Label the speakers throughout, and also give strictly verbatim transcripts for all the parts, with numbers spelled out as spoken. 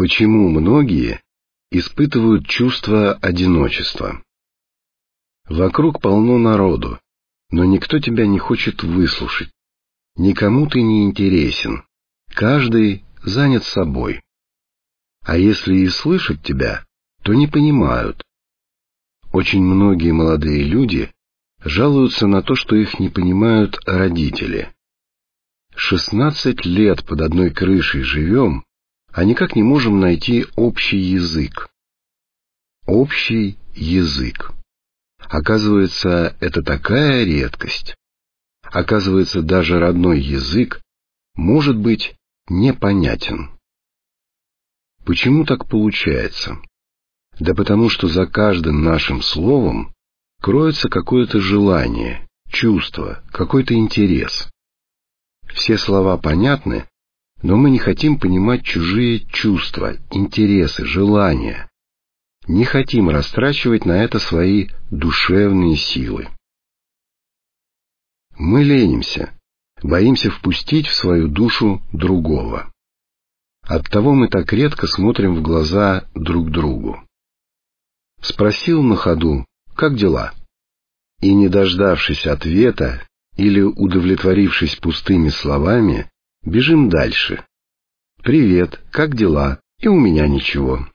Speaker 1: Почему многие испытывают чувство одиночества? Вокруг полно народу, но никто тебя не хочет выслушать. Никому ты не интересен. Каждый занят собой. А если и слышат тебя, то не понимают. Очень многие молодые люди жалуются на то, что их не понимают родители. Шестнадцать лет под одной крышей живем, а никак не можем найти общий язык. Общий язык. Оказывается, это такая редкость. Оказывается, даже родной язык может быть непонятен. Почему так получается? Да потому что за каждым нашим словом кроется какое-то желание, чувство, какой-то интерес. Все слова понятны, но мы не хотим понимать чужие чувства, интересы, желания. Не хотим растрачивать на это свои душевные силы. Мы ленимся, боимся впустить в свою душу другого. Оттого мы так редко смотрим в глаза друг другу. Спросил на ходу: «Как дела?» И, не дождавшись ответа или удовлетворившись пустыми словами, бежим дальше. «Привет, как дела?» И у меня ничего.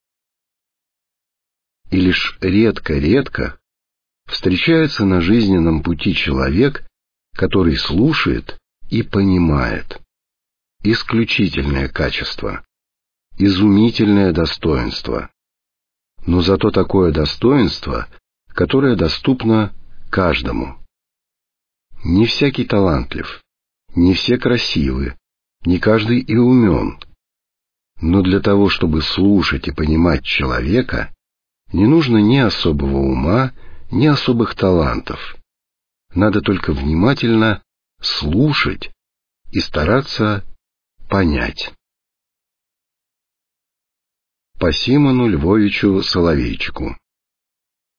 Speaker 1: И лишь редко-редко встречается на жизненном пути человек, который слушает и понимает. Исключительное качество, изумительное достоинство. Но зато такое достоинство, которое доступно каждому. Не всякий талантлив, не все красивы, не каждый и умен. Но для того, чтобы слушать и понимать человека, не нужно ни особого ума, ни особых талантов. Надо только внимательно слушать и стараться понять. По Симону Львовичу Соловейчику.